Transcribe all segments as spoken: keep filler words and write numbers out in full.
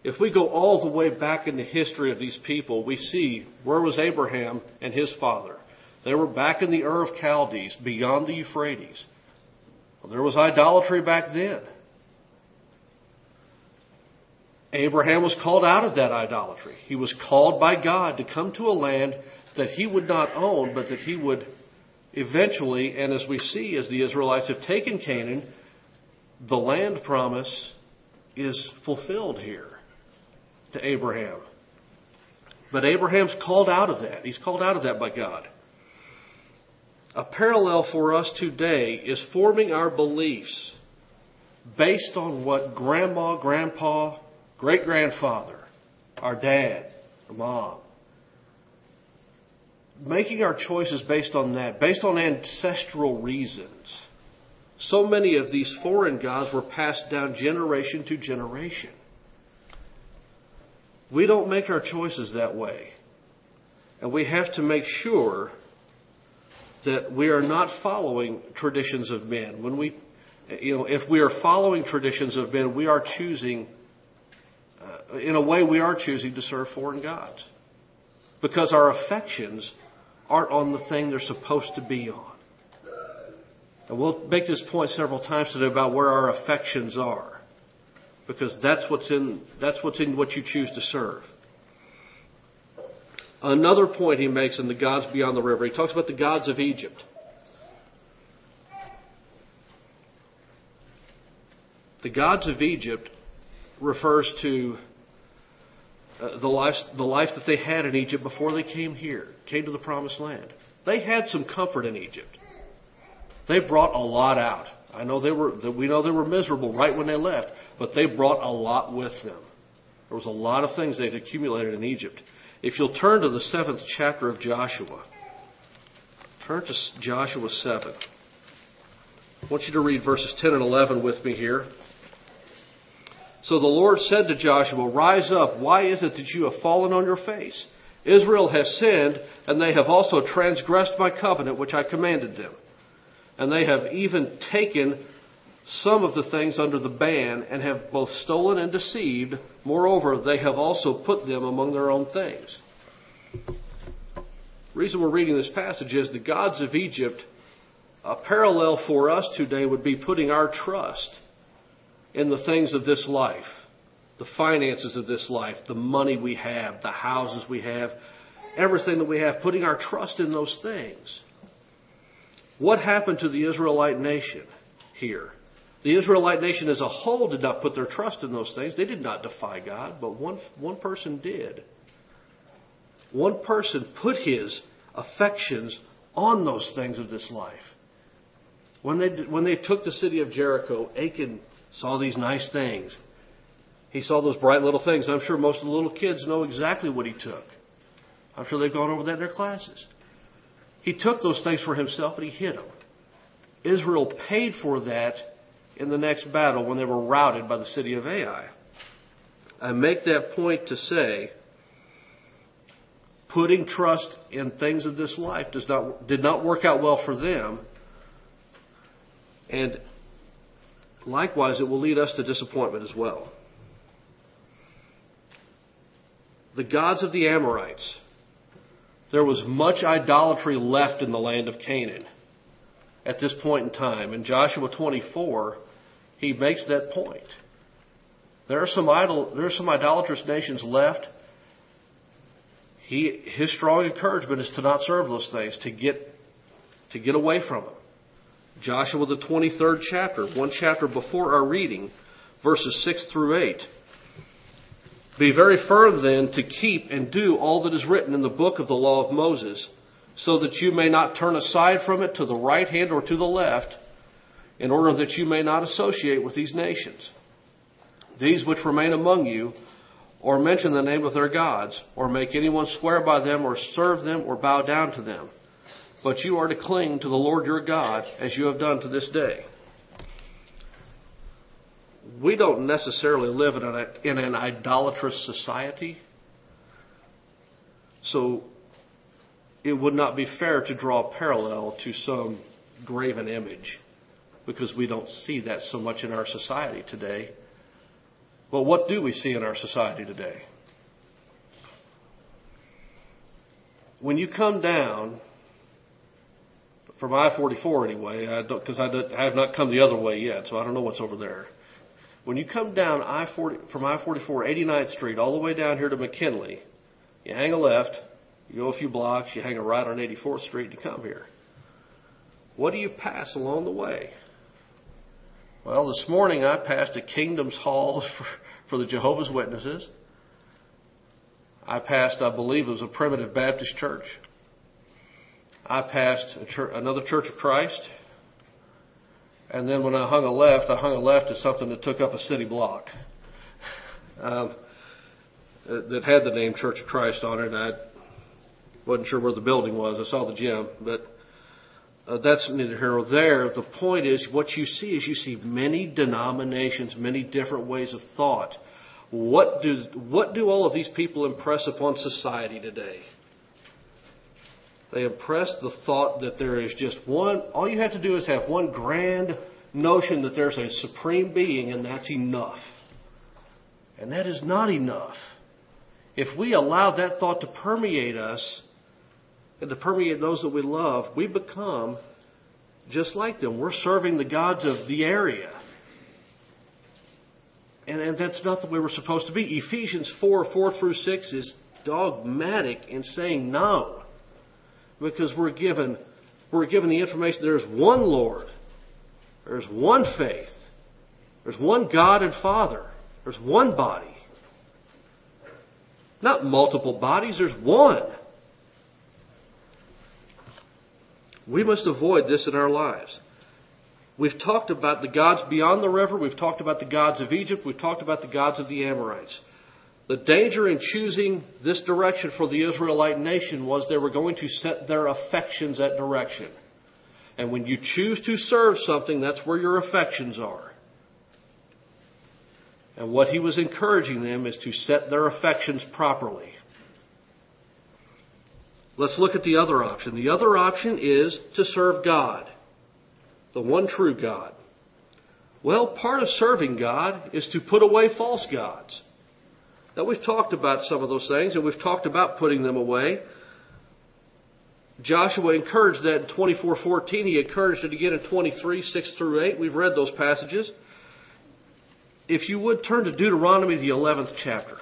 If we go all the way back in the history of these people, we see where was Abraham and his father. They were back in the Ur of Chaldees, beyond the Euphrates. Well, there was idolatry back then. Abraham was called out of that idolatry. He was called by God to come to a land that he would not own, but that he would eventually, and as we see, as the Israelites have taken Canaan, the land promise is fulfilled here to Abraham. But Abraham's called out of that. He's called out of that by God. A parallel for us today is forming our beliefs based on what grandma, grandpa, great-grandfather, our dad, our mom, making our choices based on that, based on ancestral reasons. So many of these foreign gods were passed down generation to generation. We don't make our choices that way. And we have to make sure that we are not following traditions of men. When we, you know, if we are following traditions of men, we are choosing, uh, in a way, we are choosing to serve foreign gods. Because our affections aren't on the thing they're supposed to be on. And we'll make this point several times today about where our affections are. Because that's what's in, that's what's in what you choose to serve. Another point he makes in the gods beyond the river, he talks about the gods of Egypt. The gods of Egypt refers to uh, the life, the life that they had in Egypt before they came here, came to the promised land. They had some comfort in Egypt. They brought a lot out. I know they were, we know they were miserable right when they left, but they brought a lot with them. There was a lot of things they'd accumulated in Egypt. If you'll turn to the seventh chapter of Joshua, turn to Joshua seven. I want you to read verses ten and eleven with me here. So the Lord said to Joshua, "Rise up. Why is it that you have fallen on your face? Israel has sinned, and they have also transgressed my covenant which I commanded them. And they have even taken some of the things under the ban, and have both stolen and deceived. Moreover, they have also put them among their own things." The reason we're reading this passage is the gods of Egypt, a parallel for us today would be putting our trust in the things of this life, the finances of this life, the money we have, the houses we have, everything that we have, putting our trust in those things. What happened to the Israelite nation here? The Israelite nation as a whole did not put their trust in those things. They did not defy God, but one, one person did. One person put his affections on those things of this life. When they, when they took the city of Jericho, Achan saw these nice things. He saw those bright little things. I'm sure most of the little kids know exactly what he took. I'm sure they've gone over that in their classes. He took those things for himself and he hid them. Israel paid for that in the next battle when they were routed by the city of Ai. I make that point to say, putting trust in things of this life does not did not work out well for them. And likewise, it will lead us to disappointment as well. The gods of the Amorites. There was much idolatry left in the land of Canaan at this point in time. In Joshua twenty-four, he makes that point. There are some idol, there are some idolatrous nations left. He, his strong encouragement is to not serve those things, to get, to get away from them. Joshua the twenty-third chapter, one chapter before our reading, verses six through eight. "Be very firm then to keep and do all that is written in the book of the law of Moses, so that you may not turn aside from it to the right hand or to the left, in order that you may not associate with these nations, these which remain among you, or mention the name of their gods, or make anyone swear by them, or serve them, or bow down to them. But you are to cling to the Lord your God, as you have done to this day." We don't necessarily live in an, in an idolatrous society, so it would not be fair to draw a parallel to some graven image, because we don't see that so much in our society today. Well, what do we see in our society today? When you come down, from I forty-four anyway, because I, I, I have not come the other way yet, so I don't know what's over there. When you come down I forty from I forty-four, eighty-ninth Street, all the way down here to McKinley, you hang a left, you go a few blocks, you hang a right on eighty-fourth Street, and you come here. What do you pass along the way? Well, this morning I passed a Kingdoms Hall for, for the Jehovah's Witnesses. I passed, I believe it was a Primitive Baptist church. I passed a church, another Church of Christ. And then when I hung a left, I hung a left at something that took up a city block. Um, that had the name Church of Christ on it. And I wasn't sure where the building was. I saw the gym, but uh, that's neither here nor there. The point is, what you see is you see many denominations, many different ways of thought. What do what do all of these people impress upon society today? They impress the thought that there is just one, all you have to do is have one grand notion that there's a supreme being, and that's enough. And that is not enough. If we allow that thought to permeate us and to permeate those that we love, we become just like them. We're serving the gods of the area. And, and that's not the way we're supposed to be. Ephesians four, four through six is dogmatic in saying no. Because we're given, we're given the information there's one Lord. There's one faith. There's one God and Father. There's one body. Not multiple bodies, there's one. We must avoid this in our lives. We've talked about the gods beyond the river. We've talked about the gods of Egypt. We've talked about the gods of the Amorites. The danger in choosing this direction for the Israelite nation was they were going to set their affections at direction. And when you choose to serve something, that's where your affections are. And what he was encouraging them is to set their affections properly. Let's look at the other option. The other option is to serve God, the one true God. Well, part of serving God is to put away false gods. Now, we've talked about some of those things, and we've talked about putting them away. Joshua encouraged that in twenty-four fourteen. He encouraged it again in twenty-three, six through eight. We've read those passages. If you would turn to Deuteronomy, the eleventh chapter.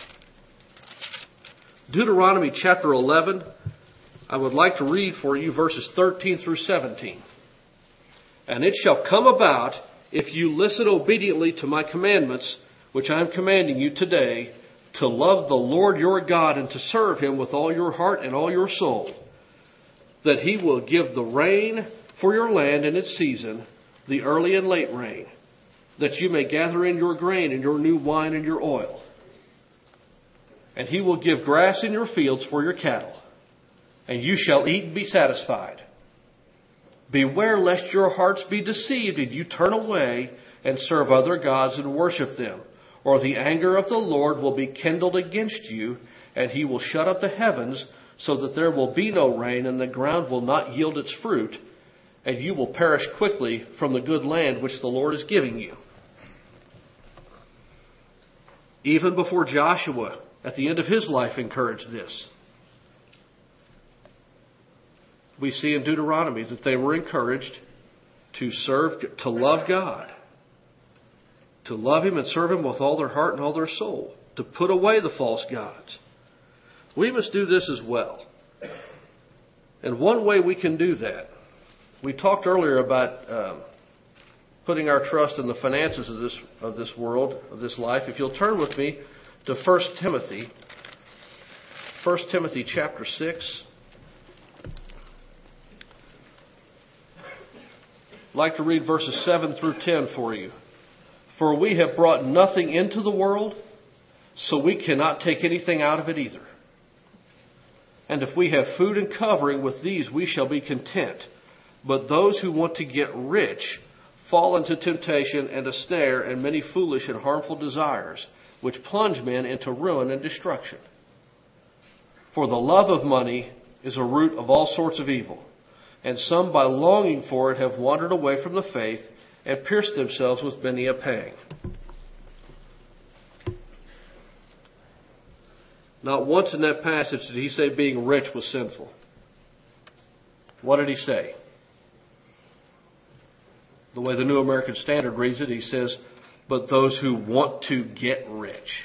Deuteronomy chapter eleven, I would like to read for you verses thirteen through seventeen. And it shall come about, if you listen obediently to my commandments, which I am commanding you today, to love the Lord your God and to serve him with all your heart and all your soul, that he will give the rain for your land in its season, the early and late rain, that you may gather in your grain and your new wine and your oil. And he will give grass in your fields for your cattle, and you shall eat and be satisfied. Beware lest your hearts be deceived and you turn away and serve other gods and worship them, or the anger of the Lord will be kindled against you, and he will shut up the heavens so that there will be no rain, and the ground will not yield its fruit, and you will perish quickly from the good land which the Lord is giving you. Even before Joshua, at the end of his life, encouraged this. We see in Deuteronomy that they were encouraged to serve, to love God, to love him and serve him with all their heart and all their soul, to put away the false gods. We must do this as well. And one way we can do that, we talked earlier about um, putting our trust in the finances of this of this world, of this life. If you'll turn with me to First Timothy, First Timothy chapter six. I'd like to read verses seven through ten for you. For we have brought nothing into the world, so we cannot take anything out of it either. And if we have food and covering, with these we shall be content. But those who want to get rich fall into temptation and a snare and many foolish and harmful desires, which plunge men into ruin and destruction. For the love of money is a root of all sorts of evil. And some, by longing for it, have wandered away from the faith and pierced themselves with many a pang. Not once in that passage did he say being rich was sinful. What did he say? The way the New American Standard reads it, he says, but those who want to get rich.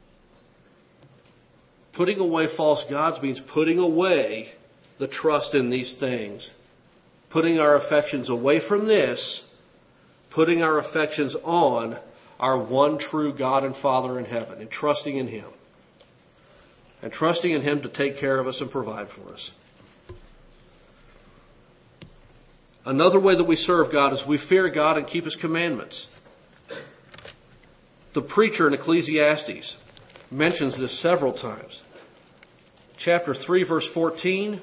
Putting away false gods means putting away the trust in these things. Putting our affections away from this, putting our affections on our one true God and Father in heaven, and trusting in Him. And trusting in Him to take care of us and provide for us. Another way that we serve God is we fear God and keep His commandments. The preacher in Ecclesiastes mentions this several times. Chapter three, verse fourteen.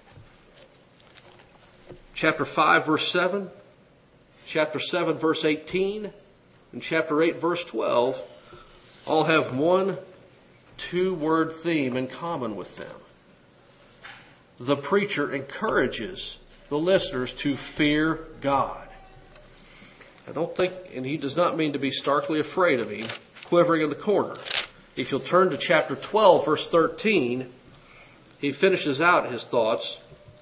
Chapter five, verse seven. Chapter seven, verse eighteen. And chapter eight, verse twelve. All have one two-word theme in common with them. The preacher encourages the listeners to fear God. I don't think, and he does not mean to be starkly afraid of Him, quivering in the corner. If you'll turn to chapter twelve, verse thirteen, he finishes out his thoughts.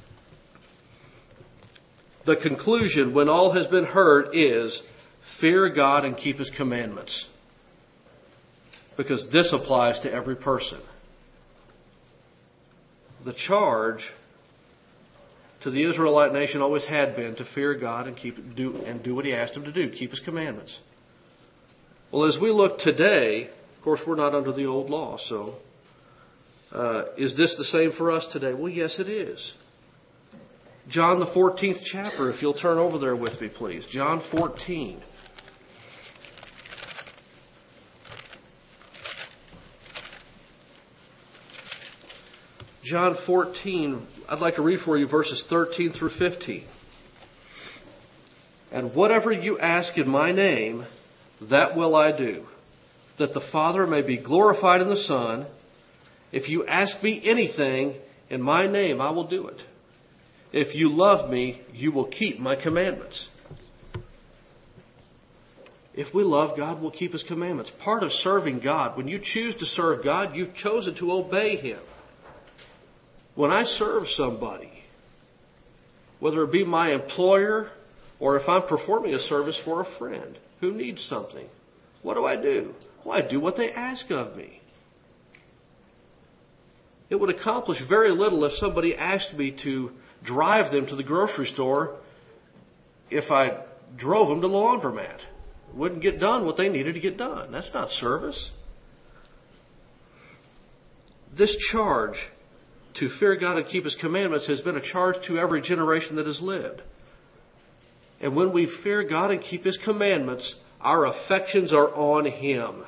The conclusion, when all has been heard, is fear God and keep His commandments. Because this applies to every person. The charge to the Israelite nation always had been to fear God and keep do and do what He asked them to do, keep His commandments. Well, as we look today, of course, we're not under the old law, so uh, is this the same for us today? Well, yes, it is. John the fourteenth chapter, if you'll turn over there with me, please. John fourteen. John fourteen, I'd like to read for you verses thirteen through fifteen. And whatever you ask in my name, that will I do, that the Father may be glorified in the Son. If you ask me anything in my name, I will do it. If you love me, you will keep my commandments. If we love God, we'll keep His commandments. Part of serving God, when you choose to serve God, you've chosen to obey Him. When I serve somebody, whether it be my employer or if I'm performing a service for a friend who needs something, what do I do? Well, I do what they ask of me. It would accomplish very little if somebody asked me to drive them to the grocery store if I drove them to the laundromat. It wouldn't get done what they needed to get done. That's not service. This charge to fear God and keep His commandments has been a charge to every generation that has lived. And when we fear God and keep His commandments, our affections are on Him.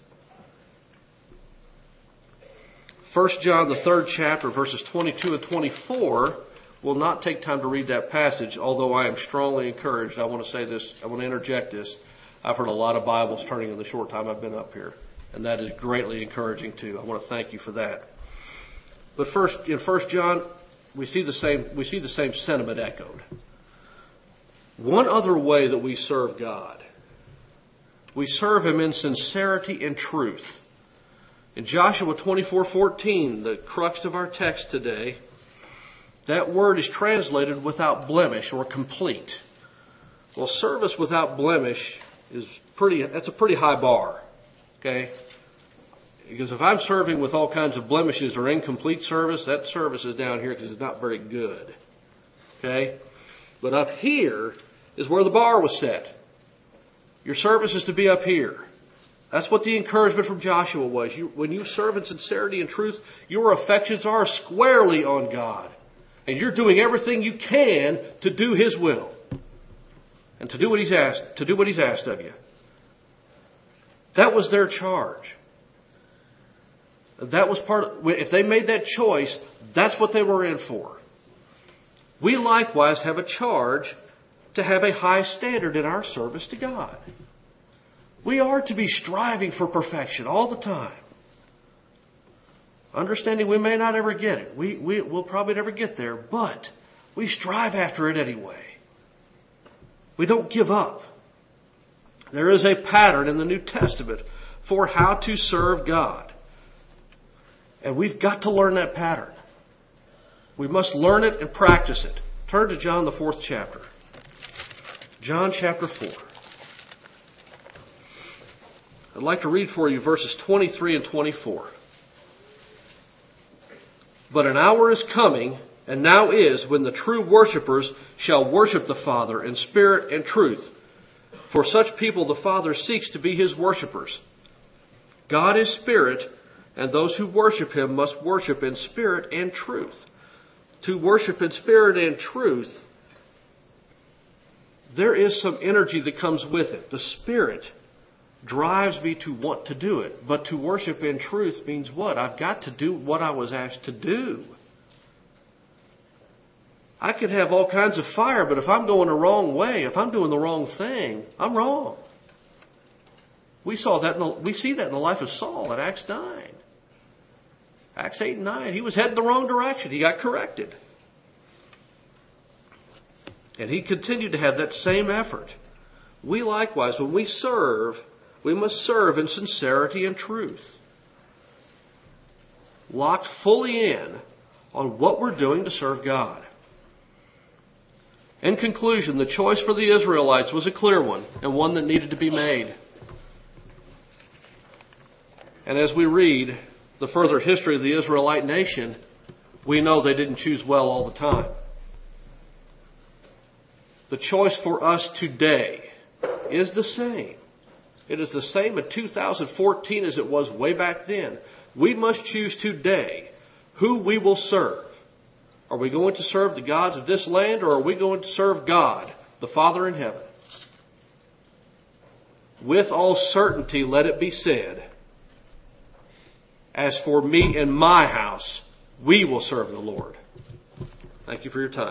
First John, the third chapter, verses twenty-two and twenty-four, will not take time to read that passage, although I am strongly encouraged. I want to say this, I want to interject this. I've heard a lot of Bibles turning in the short time I've been up here, and that is greatly encouraging too. I want to thank you for that. But first, in First John, we see the same we see the same sentiment echoed. One other way that we serve God, we serve Him in sincerity and truth. In Joshua twenty-four fourteen, the crux of our text today, that word is translated without blemish or complete. Well, service without blemish is pretty. That's a pretty high bar. Okay. Because if I'm serving with all kinds of blemishes or incomplete service, that service is down here because it's not very good. Okay? But up here is where the bar was set. Your service is to be up here. That's what the encouragement from Joshua was. You, when you serve in sincerity and truth, your affections are squarely on God. And you're doing everything you can to do His will. And to do what He's asked, to do what He's asked of you. That was their charge. That was part of, if they made that choice, that's what they were in for. We likewise have a charge to have a high standard in our service to God. We are to be striving for perfection all the time. Understanding we may not ever get it. We, we, we'll probably never get there, but we strive after it anyway. We don't give up. There is a pattern in the New Testament for how to serve God. And we've got to learn that pattern. We must learn it and practice it. Turn to John, the fourth chapter. John chapter four. I'd like to read for you verses twenty-three and twenty-four. But an hour is coming, and now is, when the true worshipers shall worship the Father in spirit and truth. For such people the Father seeks to be His worshipers. God is spirit, and those who worship Him must worship in spirit and truth. To worship in spirit and truth, there is some energy that comes with it. The Spirit drives me to want to do it. But to worship in truth means what? I've got to do what I was asked to do. I could have all kinds of fire, but if I'm going the wrong way, if I'm doing the wrong thing, I'm wrong. We saw that. In the, we see that in the life of Saul at Acts nine. Acts eight and nine. He was heading the wrong direction. He got corrected. And he continued to have that same effort. We likewise, when we serve, we must serve in sincerity and truth. Locked fully in on what we're doing to serve God. In conclusion, the choice for the Israelites was a clear one and one that needed to be made. And as we read the further history of the Israelite nation, we know they didn't choose well all the time. The choice for us today is the same. It is the same in two thousand fourteen as it was way back then. We must choose today who we will serve. Are we going to serve the gods of this land, or are we going to serve God, the Father in heaven? With all certainty, let it be said, as for me and my house, we will serve the Lord. Thank you for your time.